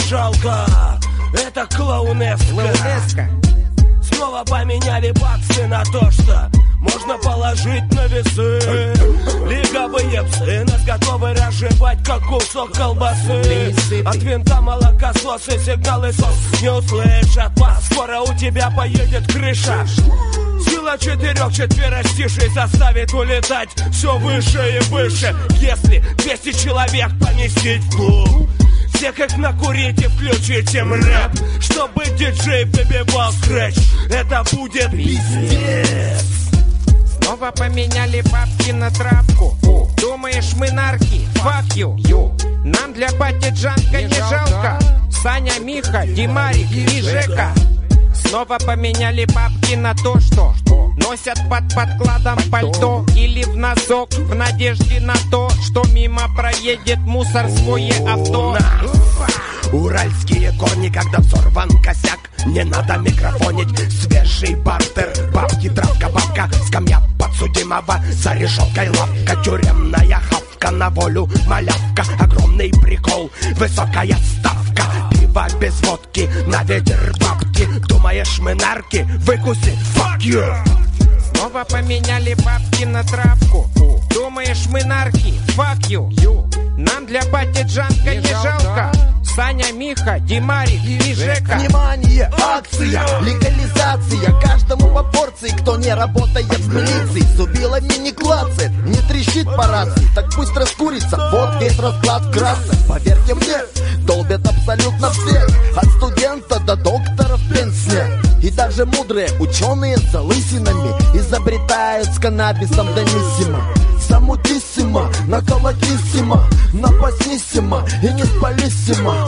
жалко. Это клоунеска. Снова поменяли баксы на то, что можно положить на весы. Лиговые псы нас готовы разжевать, как кусок колбасы. От винта молокососы, сигналы СОС не услышат вас. Скоро у тебя поедет крыша. Сила 4 четверостишей заставит улетать все выше и выше. Если 200 человек поместить в клуб, всех их накурить и включить им рэп, чтобы диджей выбивал скретч. Это будет пиздец. Снова поменяли бабки на травку. Думаешь, мы нарки? Fuck you. Нам для пати Джанка не жалко. Саня, Миха, Димарик и Жека. Снова поменяли бабки на то, что носят под подкладом пальто или в носок, в надежде на то, что мимо проедет мусорское авто. Уральские корни, когда взорван косяк, не надо микрофонить. Свежий бартер, бабки, травка, бабка, скамья подсудимого, за решеткой лавка, тюремная хавка, на волю малявка. Огромный прикол, высокая ставка, пиво без водки, на ветер бабки. Думаешь, мы нарки? Выкуси, fuck you. Снова поменяли бабки на травку. Думаешь, мы нарки? Fuck you. Нам для пати Джанка не жалко. Саня, Миха, Димарик и Жека. Внимание, акция, легализация. Каждому по порции, кто не работает в милиции. Зубилами не клацает, не трещит по рации. Так пусть раскурится, вот весь расклад вкратце. Поверьте мне, долбят абсолютно все. От студента до доктора в пенсне. И даже мудрые ученые с лысинами изобретают с каннабисом даниссимо. Замутиссимо, наколотиссимо, напасниссимо и не спалиссимо.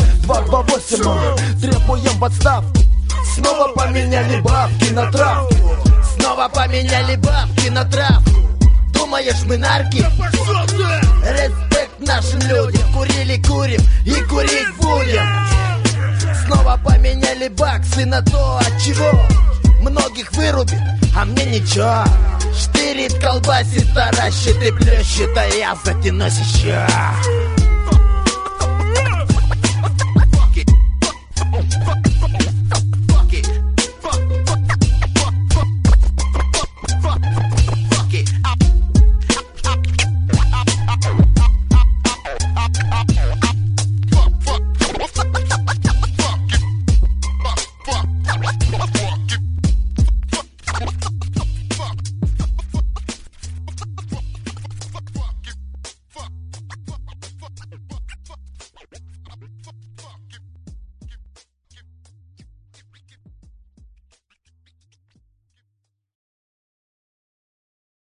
228, требуем подставку. Снова поменяли бабки на травку. Снова поменяли бабки на травку. Думаешь, мы нарки? Респект нашим людям. Курили, курим и курить будем. Снова поменяли баксы на то, от чего многих вырубит, а мне ничего. Штырит, колбасит, таращит и плещет, а я затянусь еще.